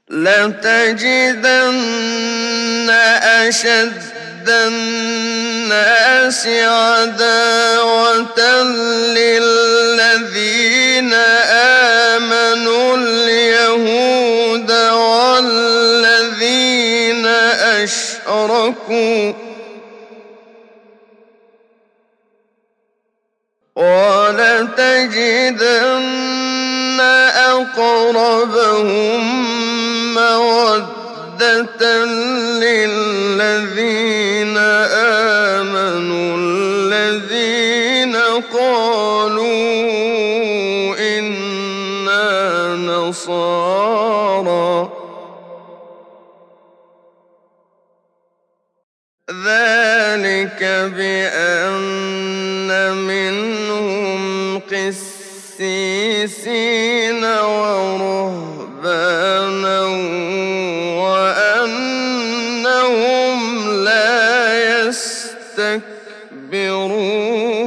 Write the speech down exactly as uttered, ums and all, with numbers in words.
لَتَجِدَنَّ أَشَدَّ النَّاسِ عَدَاوَةً لِّلَّذِينَ آمَنُوا الْيَهُودَ وَالَّذِينَ أَشْرَكُوا ۖ وَلَتَجِدَنَّ أَقْرَبَهُم مَّوَدَّةً لِّلَّذِينَ آمَنُوا الَّذِينَ قَالُوا إِنَّا نَصَارَىٰ ۚ ذَٰلِكَ بِأَنَّ مِنْهُمْ قِسِّيسِينَ وَرُهْبَانًا وَأَنَّهُمْ لَا يَسْتَكْبِرُونَ